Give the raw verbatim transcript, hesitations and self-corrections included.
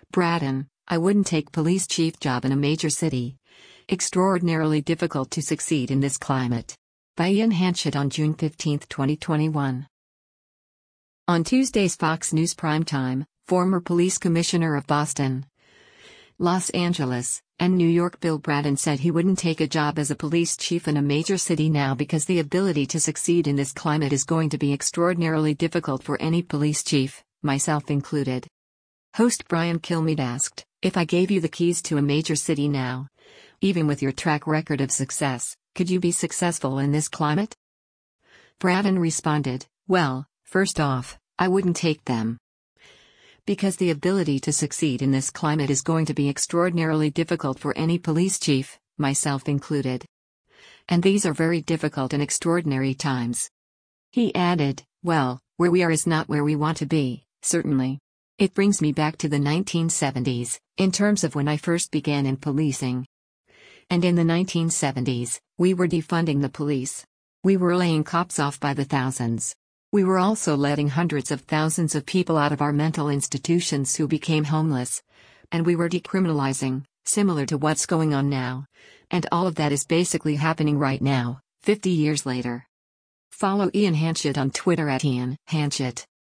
Braden, I wouldn't take police chief job in a major city. Extraordinarily difficult to succeed in this climate. By Ian Hanchett on June fifteenth, twenty twenty-one. On Tuesday's Fox News Primetime, former police commissioner of Boston, Los Angeles, and New York Bill Braden said he wouldn't take a job as a police chief in a major city now because the ability to succeed in this climate is going to be extraordinarily difficult for any police chief, myself included. Host Brian Kilmeade asked, "If I gave you the keys to a major city now, even with your track record of success, could you be successful in this climate?" Braden responded, "Well, first off, I wouldn't take them. Because the ability to succeed in this climate is going to be extraordinarily difficult for any police chief, myself included. And these are very difficult and extraordinary times." He added, "Well, where we are is not where we want to be, certainly. It brings me back to the nineteen seventies, in terms of when I first began in policing. And in the nineteen seventies, we were defunding the police. We were laying cops off by the thousands. We were also letting hundreds of thousands of people out of our mental institutions who became homeless. And we were decriminalizing, similar to what's going on now. And all of that is basically happening right now, fifty years later." Follow Ian Hanchett on Twitter at Ian Hanchett.